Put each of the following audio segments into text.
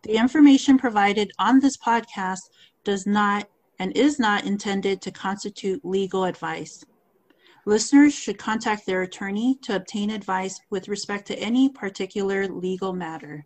The information provided on this podcast does not and is not intended to constitute legal advice. Listeners should contact their attorney to obtain advice with respect to any particular legal matter.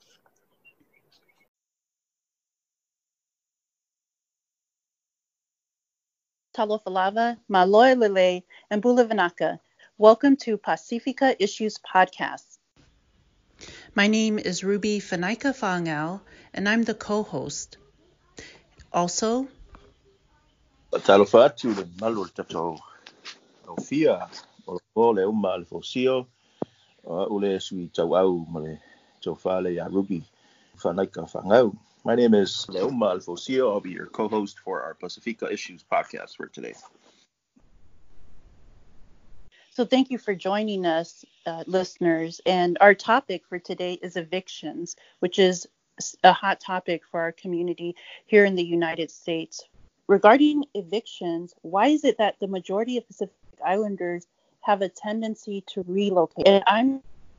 Talofalava, Maloi Lele, and Bulavanaka. Welcome to Pacifica Issues Podcast. My name is Ruby Fanaika Fangao, and I'm the co-host. Also, Talofatu le malur tato ofia o le uma le fosio ule sui tau au male tofale ya Ruby Fanaika Fangau. My name is Leuma Alfosio. I'll be your co-host for our Pacifica Issues podcast for today. So thank you for joining us, listeners. And our topic for today is evictions, which is a hot topic for our community here in the United States. Regarding evictions, why is it that the majority of Pacific Islanders have a tendency to relocate? And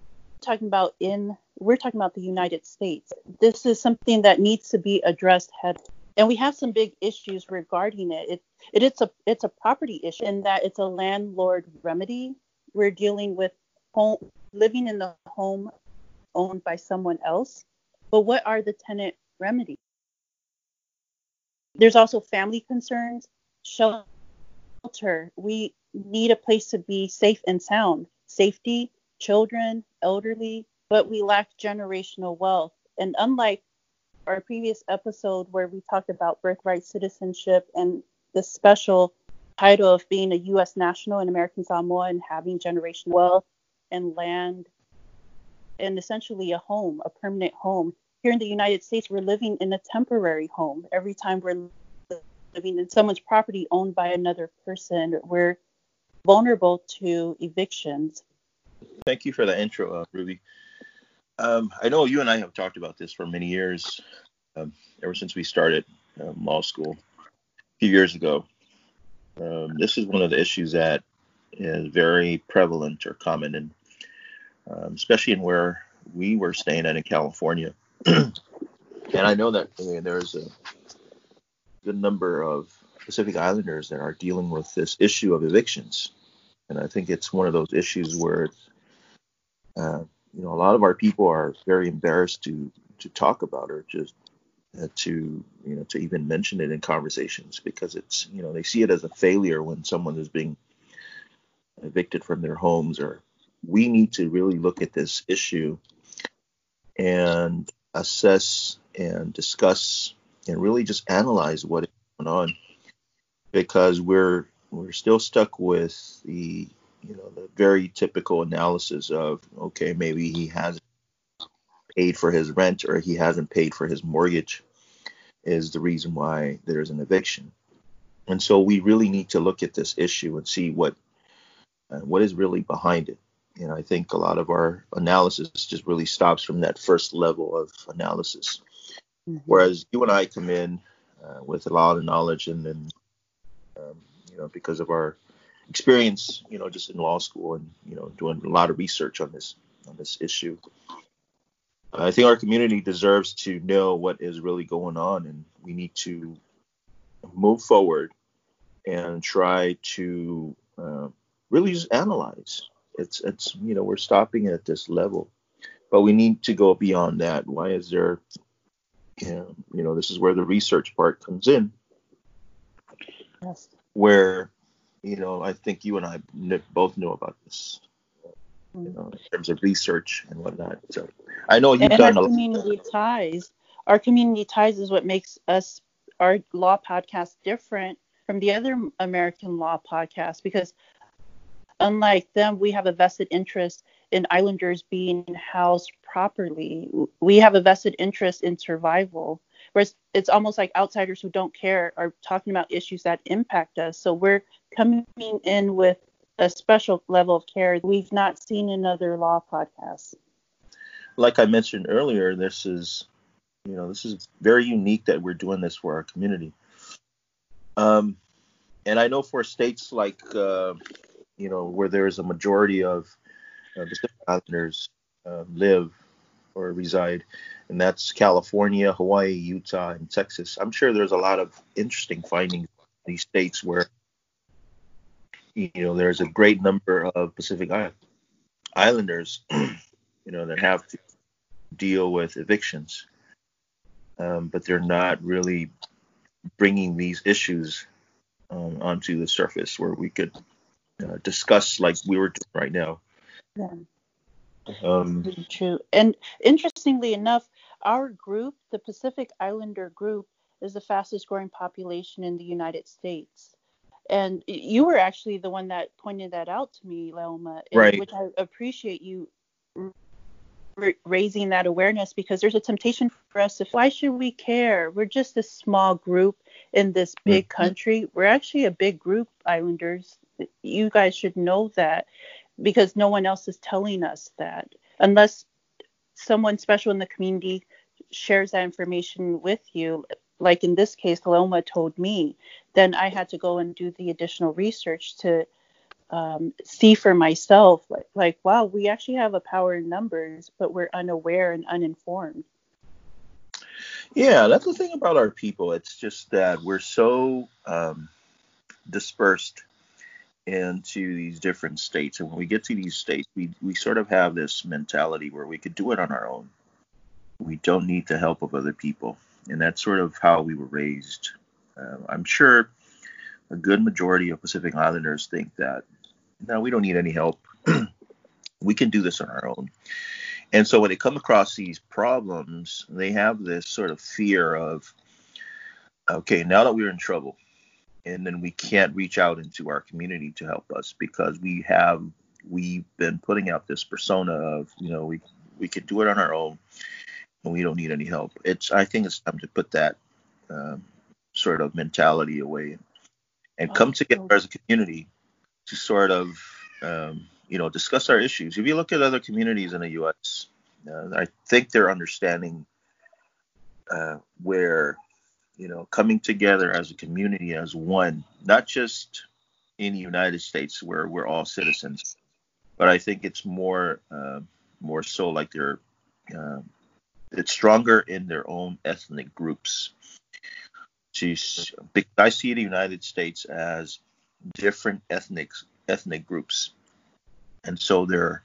we're talking about the United States. This is something that needs to be addressed head. And we have some big issues regarding it. It's a property issue in that it's a landlord remedy. We're dealing with living in the home owned by someone else. But what are the tenant remedies? There's also family concerns, shelter. We need a place to be safe and sound. Safety, children, elderly, but we lack generational wealth. And unlike our previous episode where we talked about birthright citizenship and the special title of being a U.S. national in American Samoa and having generational wealth and land and essentially a home, a permanent home. Here in the United States, we're living in a temporary home. Every time we're living in someone's property owned by another person, we're vulnerable to evictions. Thank you for the intro, Ruby. I know you and I have talked about this for many years, ever since we started law school a few years ago. This is one of the issues that is very prevalent or common, and especially in where we were staying at in California. And I know that there's a good number of Pacific Islanders that are dealing with this issue of evictions. And I think it's one of those issues where it's, a lot of our people are very embarrassed to talk about or just to even mention it in conversations, because it's, they see it as a failure when someone is being evicted from their homes. Or we need to really look at this issue and assess and discuss and really just analyze what is going on, because we're still stuck with the very typical analysis of, okay, maybe he hasn't paid for his rent or he hasn't paid for his mortgage is the reason why there's an eviction. And so we really need to look at this issue and see what is really behind it. And I think a lot of our analysis just really stops from that first level of analysis. Mm-hmm. Whereas you and I come in with a lot of knowledge, and then, because of our experience, just in law school and, doing a lot of research on this issue, I think our community deserves to know what is really going on, and we need to move forward and try to really just analyze. It's we're stopping at this level, but we need to go beyond that. Why is there, this is where the research part comes in. Yes. Where, I think you and I both know about this, in terms of research and whatnot. So I know you've done our community ties. Our community ties is what makes our law podcast different from the other American law podcasts, because unlike them, we have a vested interest in Islanders being housed properly. We have a vested interest in survival. Whereas it's almost like outsiders who don't care are talking about issues that impact us. So we're coming in with a special level of care we've not seen in other law podcasts. Like I mentioned earlier, this is very unique that we're doing this for our community. And I know for states like, where there's a majority of Pacific Islanders live, or reside, and that's California, Hawaii, Utah, and Texas. I'm sure there's a lot of interesting findings in these states where there's a great number of Pacific Islanders, that have to deal with evictions, but they're not really bringing these issues onto the surface where we could discuss like we were doing right now. Yeah. Um, Very true. And interestingly enough, our group, the Pacific Islander group, is the fastest growing population in the United States. And you were actually the one that pointed that out to me, Leoma, right. which I appreciate you raising that awareness, because there's a temptation for us to, why should we care? We're just a small group in this big country. We're actually a big group, Islanders. You guys should know that, because no one else is telling us that. Unless someone special in the community shares that information with you, like in this case, Leoma told me, then I had to go and do the additional research to see for myself, like, wow, we actually have a power in numbers, but we're unaware and uninformed. Yeah, that's the thing about our people. It's just that we're so dispersed into these different states. And when we get to these states, we sort of have this mentality where we could do it on our own. We don't need the help of other people. And that's sort of how we were raised. I'm sure a good majority of Pacific Islanders think that, no, we don't need any help. We can do this on our own. And so when they come across these problems, they have this sort of fear of, okay, now that we're in trouble, and then we can't reach out into our community to help us because we've been putting out this persona of, we can do it on our own and we don't need any help. I think it's time to put that sort of mentality away and come together as a community to sort of, discuss our issues. If you look at other communities in the U.S., I think they're understanding where, coming together as a community, as one, not just in the United States where we're all citizens, but I think it's more so like it's stronger in their own ethnic groups. I see the United States as different ethnic groups, and so they're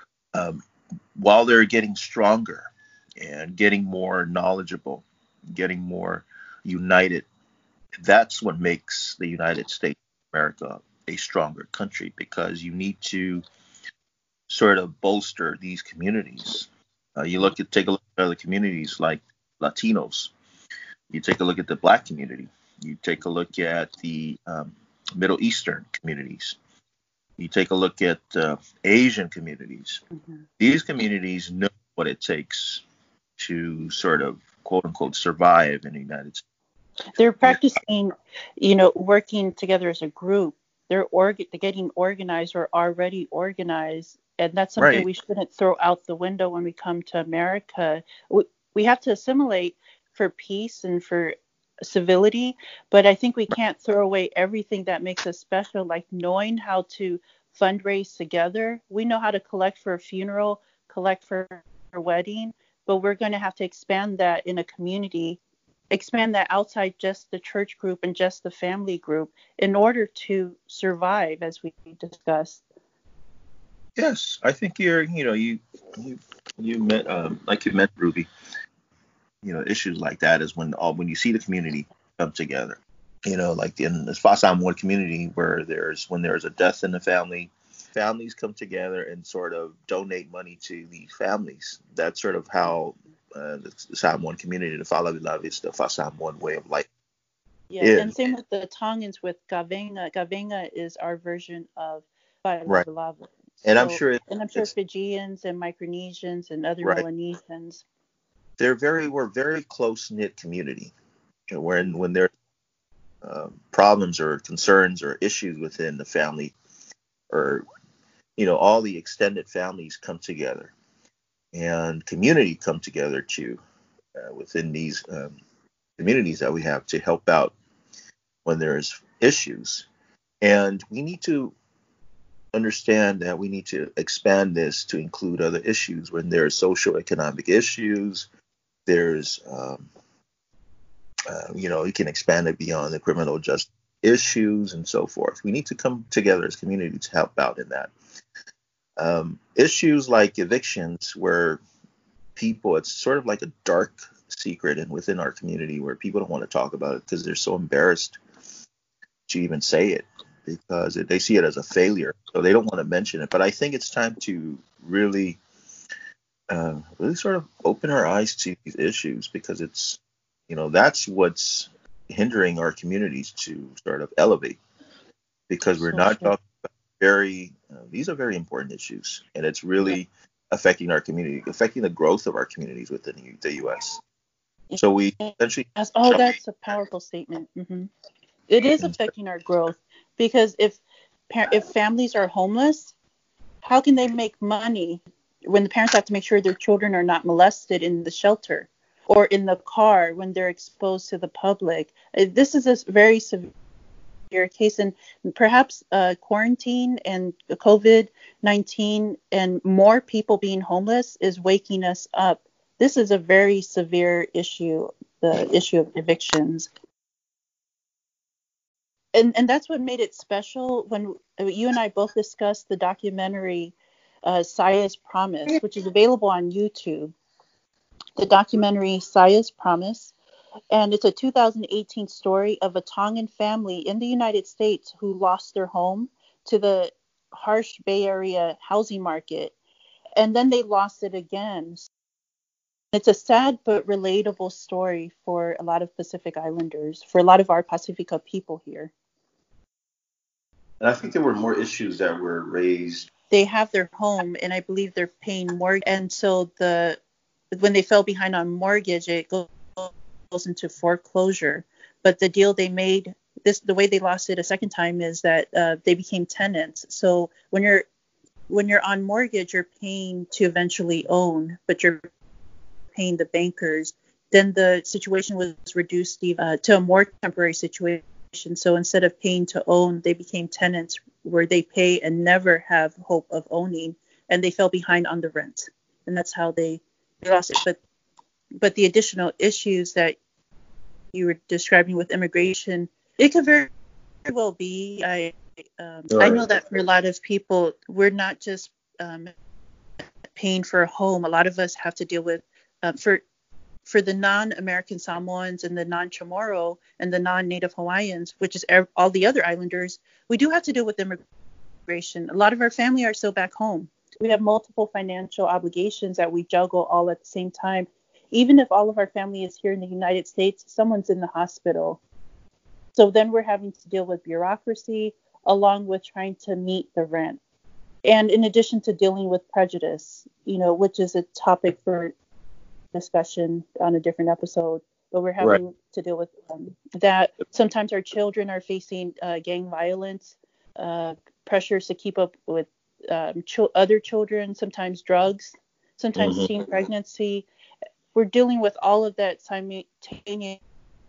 while they're getting stronger and getting more knowledgeable, getting more united, that's what makes the United States of America a stronger country, because you need to sort of bolster these communities. Take a look at other communities like Latinos. You take a look at the Black community. You take a look at the Middle Eastern communities. You take a look at Asian communities. Mm-hmm. These communities know what it takes to sort of, quote unquote, survive in the United States. They're practicing, working together as a group. They're getting organized or already organized. And that's something we shouldn't throw out the window when we come to America. We have to assimilate for peace and for civility, but I think we can't throw away everything that makes us special, like knowing how to fundraise together. We know how to collect for a funeral, collect for a wedding, but we're going to have to expand that in a community, expand that outside just the church group and just the family group in order to survive, as we discussed. Yes, I think you meant like you meant, Ruby. Issues like that is when you see the community come together. Like in the Fa Samoan community, where when there's a death in the family, families come together and sort of donate money to these families. That's sort of how the Samoan community, the Fa'alafilava, is the Fa Samoan way of life. Yeah, and same with the Tongans with Gavenga. Gavenga is our version of Fa'alafilava. And I'm sure Fijians and Micronesians and other Melanesians. We're very close knit community. When there are problems or concerns or issues within the family, or all the extended families come together, and community come together too within these communities that we have to help out when there's issues. And we need to understand that we need to expand this to include other issues. When there are social economic issues, there's you can expand it beyond the criminal justice issues and so forth. We need to come together as community to help out in that. Issues like evictions, where people, it's sort of like a dark secret and within our community where people don't want to talk about it because they're so embarrassed to even say it because they see it as a failure, so they don't want to mention it. But I think it's time to really sort of open our eyes to these issues, because it's, that's what's hindering our communities to sort of elevate, because we're So not true. talking about these are very important issues, and it's really affecting our community, affecting the growth of our communities within the U.S. So we essentially, Yes. Oh, that's a powerful statement. It is affecting our growth, because if families are homeless, how can they make money when the parents have to make sure their children are not molested in the shelter or in the car when they're exposed to the public? This is a very severe case, and perhaps quarantine and COVID-19 and more people being homeless is waking us up. This is a very severe issue, the issue of evictions. And that's what made it special when you and I both discussed the documentary Saya's Promise, which is available on YouTube. The documentary Saya's Promise, and it's a 2018 story of a Tongan family in the United States who lost their home to the harsh Bay Area housing market, and then they lost it again. It's a sad but relatable story for a lot of Pacific Islanders, for a lot of our Pacifica people here. and I think there were more issues that were raised. They have their home, and I believe they're paying mortgage, and so when they fell behind on mortgage, it goes into foreclosure. But the deal they made, the way they lost it a second time, is that they became tenants. So when you're on mortgage, you're paying to eventually own, but you're paying the bankers. Then the situation was reduced to a more temporary situation. So instead of paying to own, they became tenants, where they pay and never have hope of owning, and they fell behind on the rent, and that's how they lost it. But the additional issues that you were describing with immigration, it could very well be. I know that for a lot of people, we're not just paying for a home. A lot of us have to deal with for the non-American Samoans and the non-Chamorro and the non-Native Hawaiians, which is all the other islanders, we do have to deal with immigration. A lot of our family are still back home. We have multiple financial obligations that we juggle all at the same time. Even if all of our family is here in the United States, someone's in the hospital. So then we're having to deal with bureaucracy along with trying to meet the rent. And in addition to dealing with prejudice, which is a topic for discussion on a different episode, but we're having to deal with that. Sometimes our children are facing gang violence, pressures to keep up with other children, sometimes drugs, sometimes teen pregnancy. We're dealing with all of that simultaneously.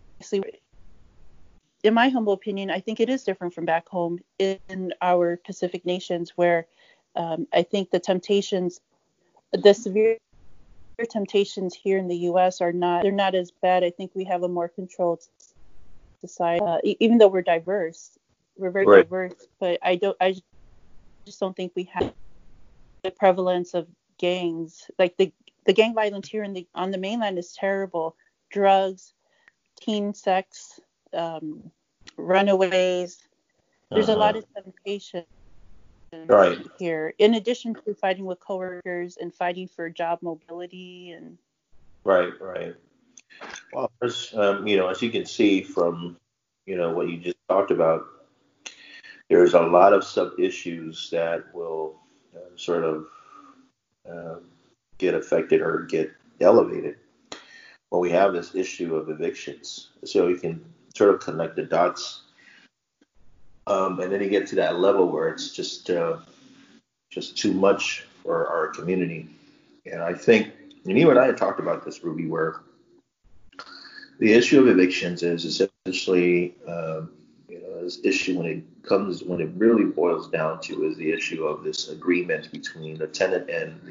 In my humble opinion, I think it is different from back home in our Pacific nations, where I think the severe temptations here in the U.S. they're not as bad. I think we have a more controlled society, even though we're diverse. We're very diverse, but I just don't think we have the prevalence of gangs. Like the gang violence here on the mainland is terrible. Drugs, teen sex, runaways. There's a lot of temptation here, in addition to fighting with coworkers and fighting for job mobility and Right. Well, as you can see from what you just talked about, there's a lot of sub issues that will sort of get affected or get elevated when we have this issue of evictions. So you can sort of connect the dots, and then you get to that level where it's just too much for our community. And I think, and you and I had talked about this, Ruby, where the issue of evictions is essentially, this issue when it really boils down to is the issue of this agreement between the tenant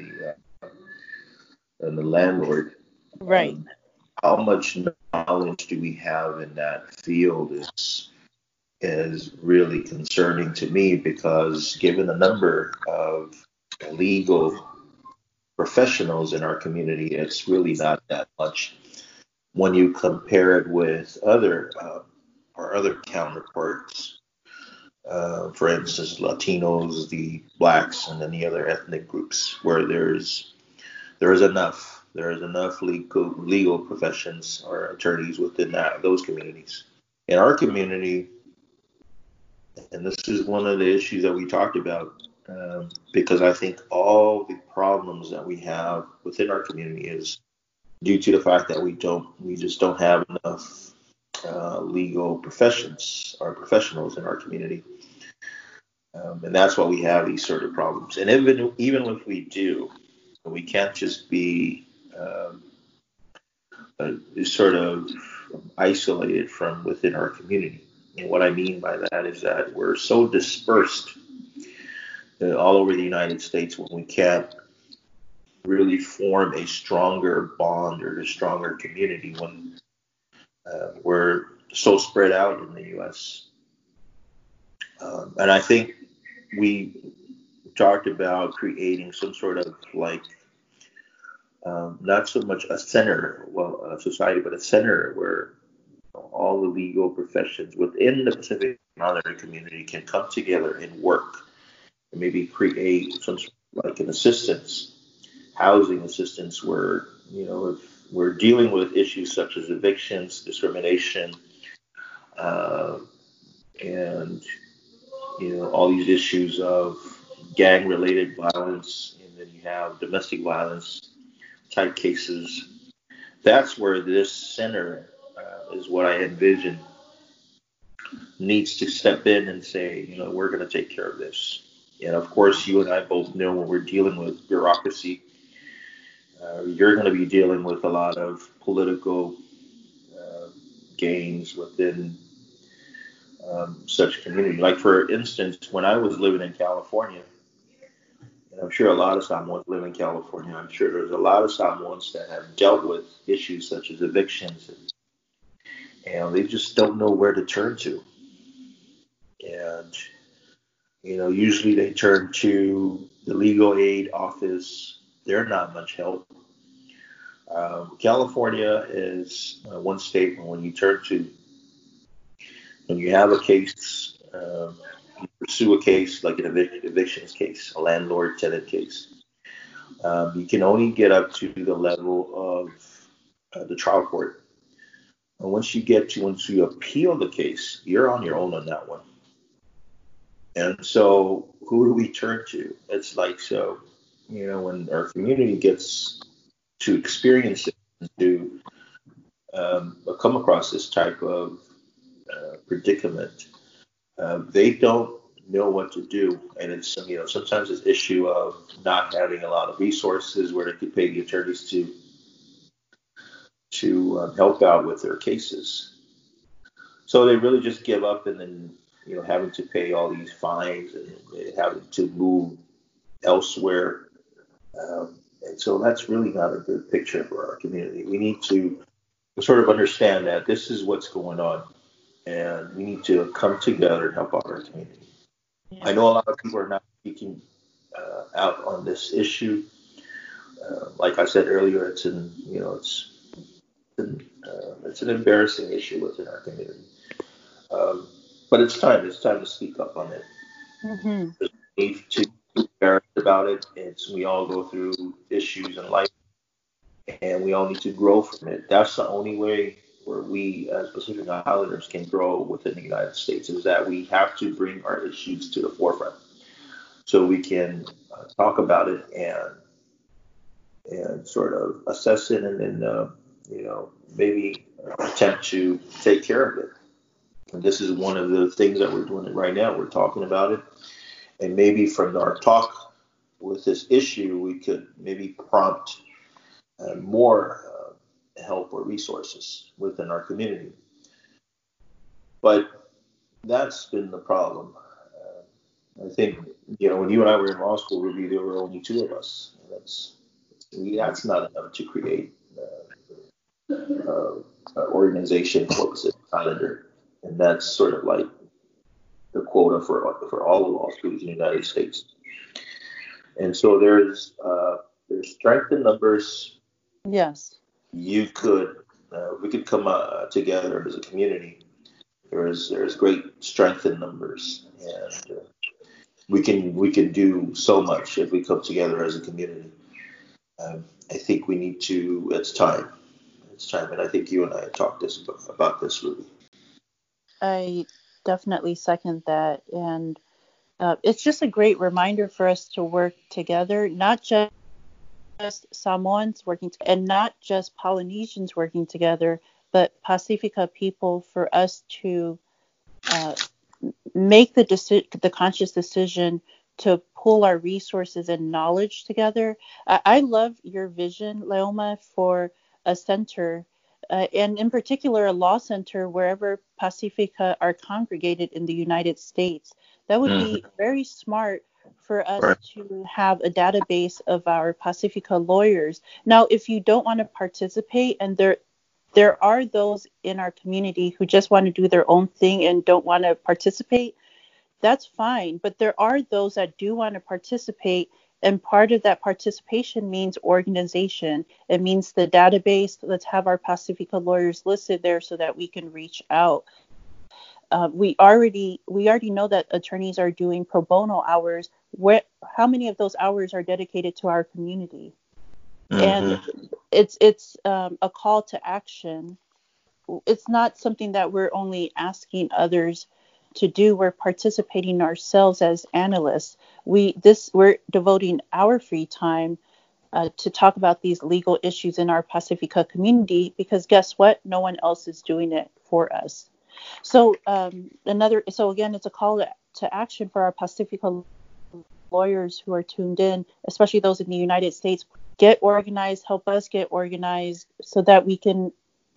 and the landlord. Right. How much knowledge do we have in that field is really concerning to me, because given the number of legal professionals in our community, it's really not that much when you compare it with our other counterparts. For instance, Latinos, the blacks, and any other ethnic groups where there is enough legal professions or attorneys within those communities. In our community, and this is one of the issues that we talked about, because I think all the problems that we have within our community is due to the fact that we just don't have enough legal professions or professionals in our community, and that's why we have these sort of problems. And even if we do, we can't just be sort of isolated from within our community. And what I mean by that is that we're so dispersed all over the United States when we can't really form a stronger bond or a stronger community when we're so spread out in the U.S. And I think we talked about creating some sort of like not so much a center, a society, but a center where all the legal professions within the Pacific Islander community can come together and work, and maybe create some sort of like an housing assistance, where if we're dealing with issues such as evictions, discrimination, and all these issues of gang-related violence, and then you have domestic violence type cases. That's where this center is what I envision needs to step in and say, we're going to take care of this. And of course, you and I both know when we're dealing with bureaucracy, you're going to be dealing with a lot of political gains within such community. Like, for instance, when I was living in California, and I'm sure a lot of Samoans live in California, I'm sure there's a lot of Samoans that have dealt with issues such as evictions, and they just don't know where to turn to. And, usually they turn to the legal aid office. They're not much help. California is one state when you have a case, you pursue a case like an evictions case, a landlord-tenant case. You can only get up to the level of the trial court. And once you appeal the case, you're on your own on that one. And so who do we turn to? It's like, so, when our community gets to experience it, to come across this type of predicament, they don't know what to do. And it's, sometimes this issue of not having a lot of resources where they could pay the attorneys to help out with their cases. So they really just give up, and then having to pay all these fines and having to move elsewhere. And so that's really not a good picture for our community. We need to sort of understand that this is what's going on, and we need to come together and help out our community. Yeah. I know a lot of people are not speaking out on this issue. Like I said earlier, it's an embarrassing issue within our community. But it's time to speak up on it. Mm-hmm. We need to be embarrassed about it. We all go through issues in life, and we all need to grow from it. That's the only way where we as Pacific Islanders can grow within the United States, is that we have to bring our issues to the forefront so we can talk about it and sort of assess it, and then maybe attempt to take care of it. And this is one of the things that we're doing right now. We're talking about it, and maybe from our talk with this issue, we could maybe prompt more help or resources within our community. But that's been the problem. I think, when you and I were in law school, Ruby, there were only two of us. That's not enough to create an organization for Pacific Islander, and that's sort of like the quota for all the law schools in the United States. And so there's strength in numbers. Yes. We could come together as a community. There's great strength in numbers, and we can do so much if we come together as a community. I think we need to. It's time. It's time, and I think you and I talked about this, Ruby. I definitely second that. And it's just a great reminder for us to work together, not just Samoans working and not just Polynesians working together, but Pacifica people, for us to make the conscious decision to pull our resources and knowledge together. I love your vision, Leoma, for a center, and in particular a law center wherever Pacifica are congregated in the United States. That would be very smart for us Right. to have a database of our Pacifica lawyers. Now, if you don't want to participate, and there are those in our community who just want to do their own thing and don't want to participate, that's fine. But there are those that do want to participate. And part of that participation means organization. It means the database. Let's have our Pacifica lawyers listed there so that we can reach out. We already know that attorneys are doing pro bono hours. How many of those hours are dedicated to our community? And it's a call to action. It's not something that we're only asking others to do. We're participating ourselves as analysts. We're devoting our free time to talk about these legal issues in our Pacifica community, because guess what? No one else is doing it for us. So again, it's a call to action for our Pacifica lawyers who are tuned in, especially those in the United States. Get organized, help us get organized so that we can,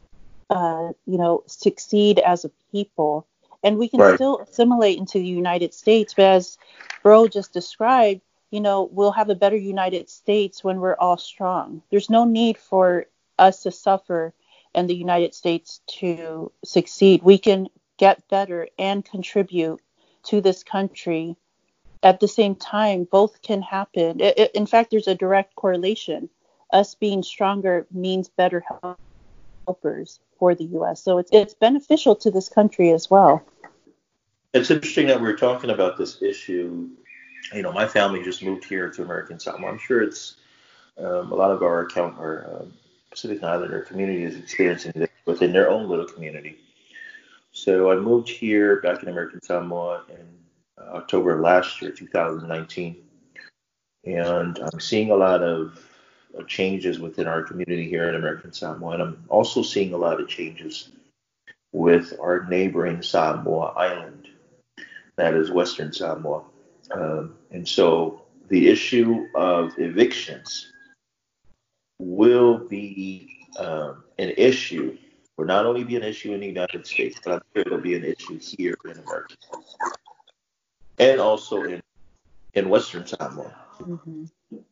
succeed as a people, and we can still assimilate into the United States. But as Bro just described, we'll have a better United States when we're all strong. There's no need for us to suffer and the United States to succeed. We can get better and contribute to this country at the same time. Both can happen. In fact, there's a direct correlation. Us being stronger means better helpers for the U.S. So it's beneficial to this country as well. It's interesting that we're talking about this issue. My family just moved here to American Samoa. I'm sure it's a lot of our Pacific Islander community is experiencing this within their own little community. So I moved here back in American Samoa in October of last year, 2019, and I'm seeing a lot of changes within our community here in American Samoa, and I'm also seeing a lot of changes with our neighboring Samoa Island, that is Western Samoa. And so the issue of evictions will be an issue, will not only be an issue in the United States, but I'm sure it'll be an issue here in America and also in Western Samoa. Mm-hmm.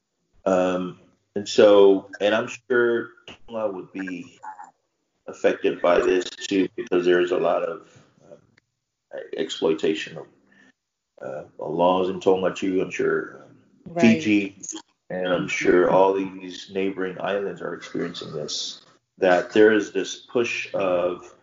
And I'm sure Tonga would be affected by this too, because there's a lot of exploitation of laws in Tonga too. I'm sure Fiji, and I'm sure all these neighboring islands are experiencing this. That there is this push of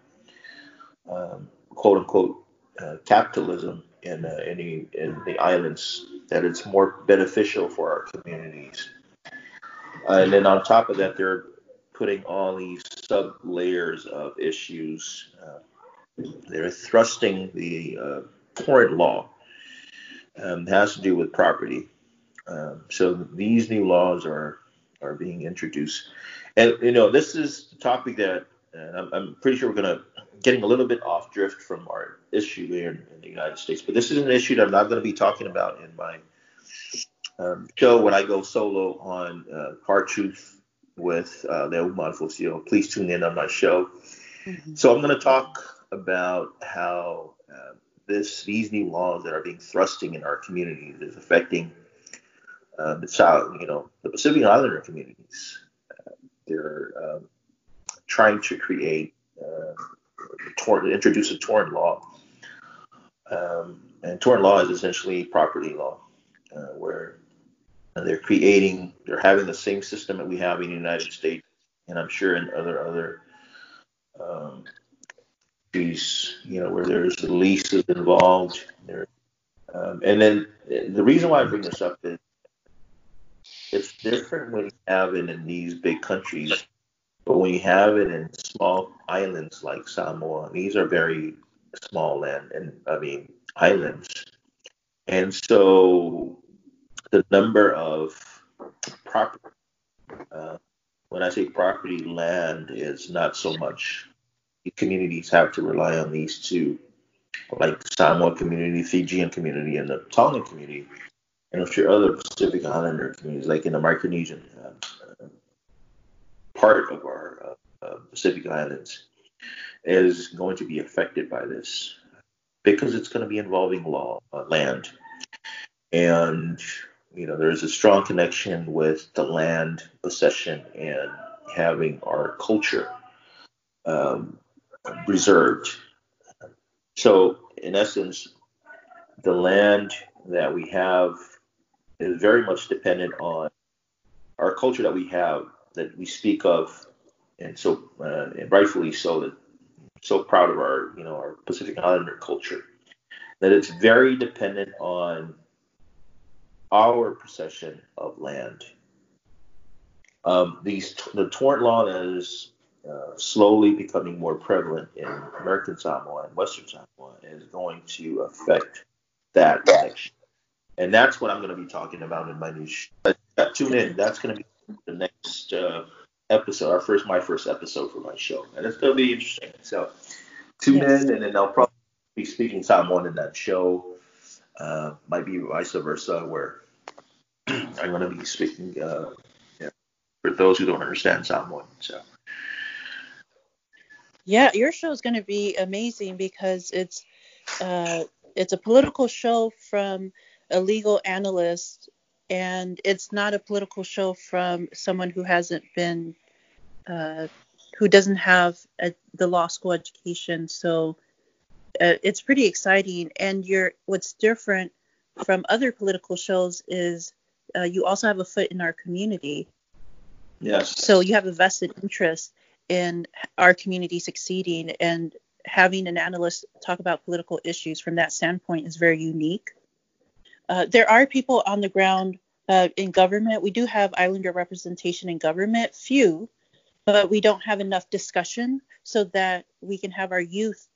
quote unquote capitalism in the islands, that it's more beneficial for our communities. And then on top of that, they're putting all these sub layers of issues. They're thrusting the current law has to do with property. So these new laws are being introduced, and this is the topic that I'm pretty sure we're getting a little bit off drift from our issue here in the United States. But this is an issue that I'm not going to be talking about in my show when I go solo on Hard Truth with Leoma Alfosio. Please tune in on my show. Mm-hmm. So I'm going to talk about how these new laws that are being thrusting in our communities is affecting the South, the Pacific Islander communities. They're trying to create, introduce a tort law. And tort law is essentially property law, where they're having the same system that we have in the United States, and I'm sure in other countries, where there's leases involved. And then the reason why I bring this up is it's different when you have it in these big countries, but when you have it in small islands like Samoa, these are very small islands. And so the number of property, when I say property, land is not so much. The communities have to rely on these two, like Samoa community, Fijian community, and the Tongan community, and I'm sure other Pacific Islander communities, like in the Micronesian part of our Pacific Islands, is going to be affected by this because it's going to be involving land. And, there's a strong connection with the land possession and having our culture preserved. So, in essence, the land that we have is very much dependent on our culture that we have, that we speak of, and so and rightfully so, that so proud of our Pacific Islander culture, that it's very dependent on our possession of land. The tort law that is slowly becoming more prevalent in American Samoa and Western Samoa is going to affect that connection. And that's what I'm going to be talking about in my new show. Tune in. That's going to be the next episode, my first episode for my show. And it's going to be interesting. So tune in, and then I'll probably be speaking Samoan in that show. Might be vice versa, where I'm going to be speaking for those who don't understand Samoan. So. Yeah, your show is going to be amazing because it's a political show from a legal analyst, and it's not a political show from someone who hasn't been, who doesn't have the law school education. So it's pretty exciting. And what's different from other political shows is you also have a foot in our community. Yes. So you have a vested interest in our community succeeding, and having an analyst talk about political issues from that standpoint is very unique. There are people on the ground in government. We do have Islander representation in government, few, but we don't have enough discussion so that we can have our youth,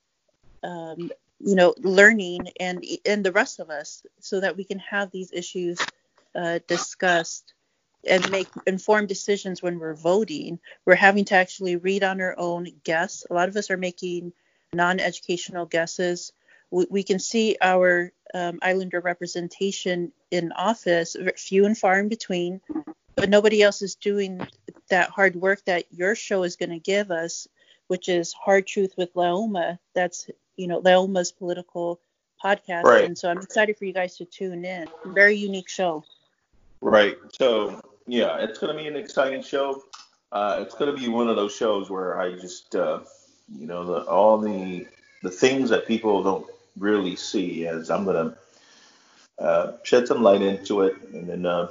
learning, and the rest of us, so that we can have these issues discussed and make informed decisions when we're voting. We're having to actually read on our own, guess. A lot of us are making non-educational guesses. We can see our Islander representation in office, few and far in between, but nobody else is doing that hard work that your show is going to give us, which is Hard Truth with Laoma. That's, Laoma's political podcast. Right. And so I'm excited for you guys to tune in. Very unique show. Right. So, yeah, it's going to be an exciting show. It's going to be one of those shows where I just, all the things that people don't really see, as I'm going to shed some light into it. And then,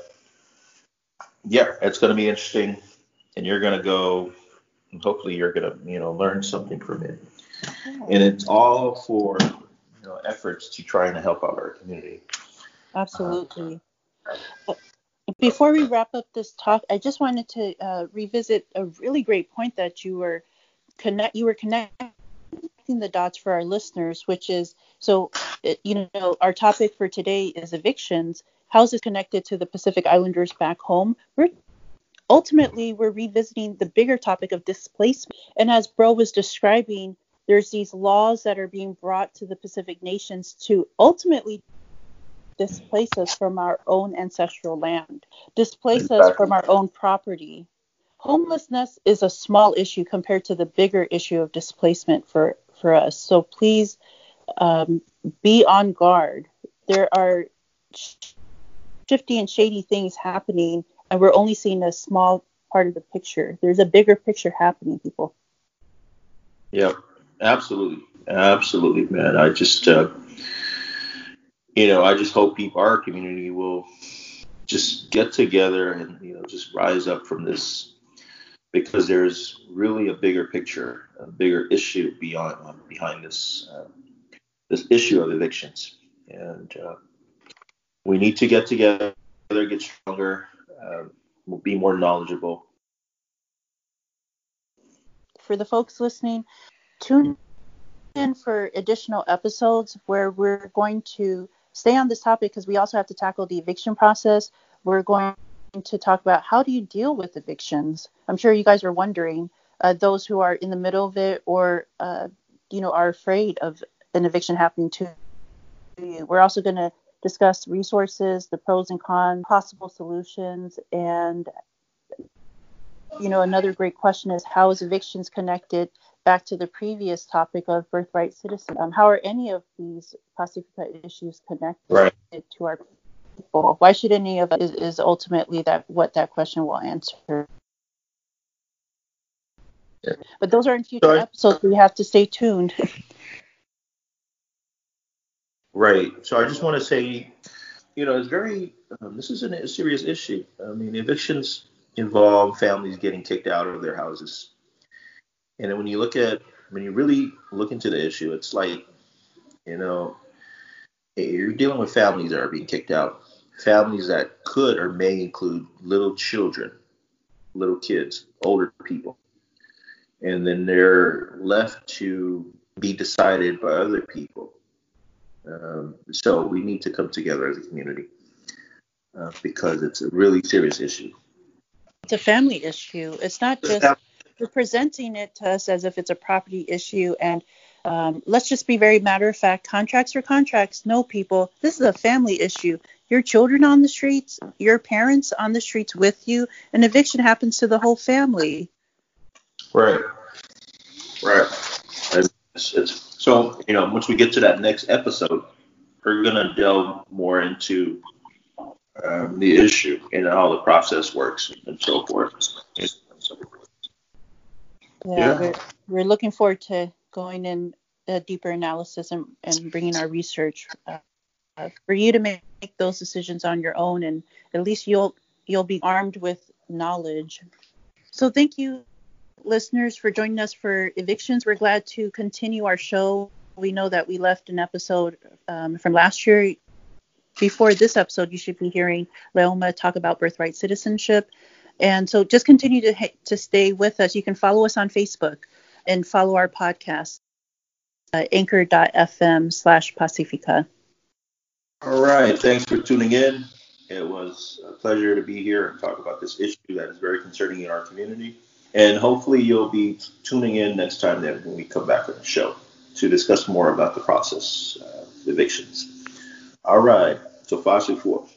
it's going to be interesting. And you're going to go, and hopefully you're going to, learn something from it. And it's all for, efforts to try and help out our community. Absolutely. Before we wrap up this talk, I just wanted to revisit a really great point that you were connecting the dots for our listeners, which is, our topic for today is evictions. How is this connected to the Pacific Islanders back home? We're revisiting the bigger topic of displacement. And as Bro was describing, there's these laws that are being brought to the Pacific nations to ultimately displace us from our own ancestral land, displace us from our own property. Homelessness is a small issue compared to the bigger issue of displacement for us. So please be on guard. There are shifty and shady things happening, and we're only seeing a small part of the picture. There's a bigger picture happening, people. Yeah, absolutely. Absolutely, man. I just, I just hope our community will just get together and, just rise up from this, because there's really a bigger picture, a bigger issue behind this issue of evictions. And we need to get together, get stronger, be more knowledgeable. For the folks listening, tune in for additional episodes where we're going to stay on this topic, because we also have to tackle the eviction process. We're going to talk about how do you deal with evictions. I'm sure you guys are wondering, those who are in the middle of it or, are afraid of an eviction happening to you. We're also going to discuss resources, the pros and cons, possible solutions, and another great question is, how is evictions connected back to the previous topic of birthright citizen? How are any of these Pacifica issues connected to our people? Why should any of it is ultimately what that question will answer. Yeah. But those are in future episodes, so you have to stay tuned. Right. So I just want to say, it's very, this is a serious issue. I mean, evictions involve families getting kicked out of their houses. And then when you really look into the issue, it's like, you're dealing with families that are being kicked out, families that could or may include little children, little kids, older people. And then they're left to be decided by other people. So we need to come together as a community, because it's a really serious issue. It's a family issue. It's not just you're presenting it to us as if it's a property issue. And let's just be very matter of fact. Contracts are contracts. No, people, this is a family issue. Your children on the streets, your parents on the streets with you. An eviction happens to the whole family. Right. So, once we get to that next episode, we're going to delve more into the issue and how the process works and so forth. Yeah. We're looking forward to going in a deeper analysis and bringing our research for you to make those decisions on your own, and at least you'll be armed with knowledge. So thank you, listeners, for joining us for evictions. We're glad to continue our show. We know that we left an episode from last year. Before this episode, you should be hearing Leoma talk about birthright citizenship. And so just continue to stay with us. You can follow us on Facebook and follow our podcast, anchor.fm/Pacifica. All right. Thanks for tuning in. It was a pleasure to be here and talk about this issue that is very concerning in our community. And hopefully you'll be tuning in next time then when we come back on the show to discuss more about the process of evictions. All right. So, 564.